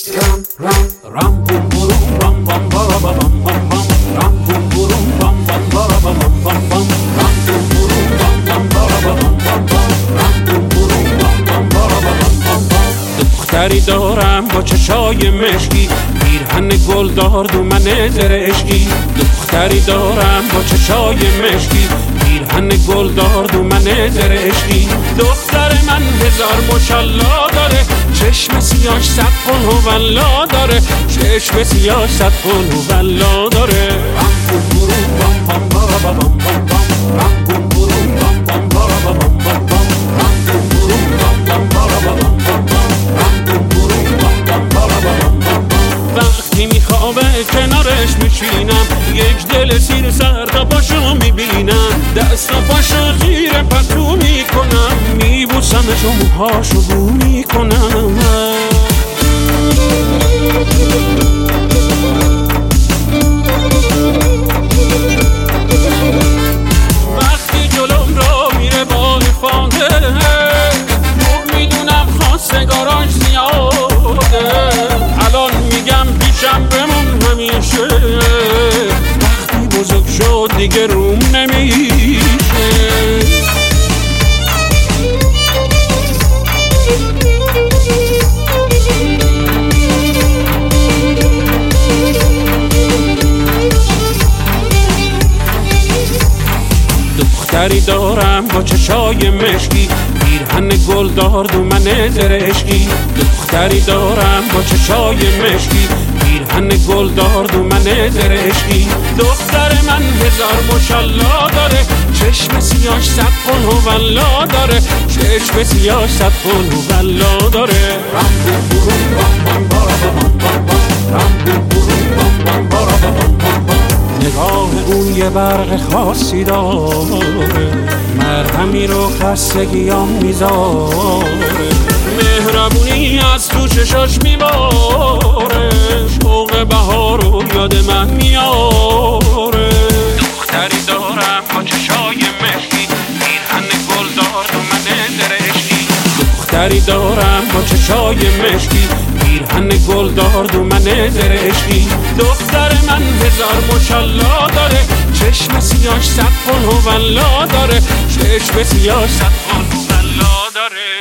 رام بوم بوم بام بام بام بام بام بام رام بوم بوم بام بام بام بام بام بام رام بوم بوم بام بام بام بام بام رام بوم بوم بام بام بام بام. دختری دارم با چشای مشکی، پیرهن گلدار دو من زرشکی. دختری دارم با چشای مشکی، پیرهن گلدار دو من زرشکی. دختر من هزار ماشالله داره، چشم سیاش صد قل هوالله داره، چشم سیاش صد قل هوالله داره. رام بوم بوم بام بام بام بام بام بام رام بوم بوم بام بام بام بام بام بام رام بوم بوم بام بام بام بام بام بام رام بوم بوم بام بام بام بام بام. وقتی میخوابه کنارش میشینم، یک دل سیر سر تا پاشو میبینم، دست تا پاشو زیر پتو میکنم، میبوسمش و موهاشو بو میکنم. وقتی جلوم را میره با افاده، میدونم خواستگاراش زیاده، الان میگم پیشم بمون همیشه، وقتی بزرگ شد دیگه روم نمیشه. دختری دارم با چشای مشکی، پیرهن گلدار دو من زرشکی. دختری دارم با چشای مشکی، پیرهن گلدار دو من زرشکی. دختر من هزار ماشالله داره، چشم سیاش صد قل هوالله داره، چشم سیاش صد قل هوالله داره. رام بوم بوم بام بام بام بام بام رام بوم بوم بام بام بام بام. نگاه اون یه برق خاصی داره، مرهمی رو خستگیام میذاره، مهربونی از تو چشاش میباره، شوق بهار رو یاد من میاره. دختری دارم با چشای مشکی، پیرهن گلدار دو من زرشکی. دختری دارم با چشای مشکی، پیرهن گلدار دو من زرشکی. دختر من هزار ماشالله داره، چشم سیاش صد قل هوالله داره، چشم سیاش صد قل هوالله داره.